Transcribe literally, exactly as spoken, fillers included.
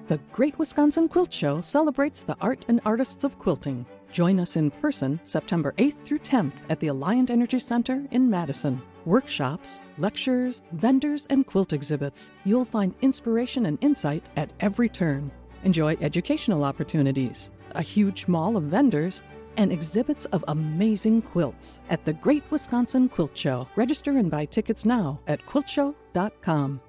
The Great Wisconsin Quilt Show celebrates the art and artists of quilting. Join us in person September eighth through tenth at the Alliant Energy Center in Madison. Workshops, lectures, vendors, and quilt exhibits. You'll find inspiration and insight at every turn. Enjoy educational opportunities, a huge mall of vendors, and exhibits of amazing quilts at the Great Wisconsin Quilt Show. Register and buy tickets now at quilt show dot com.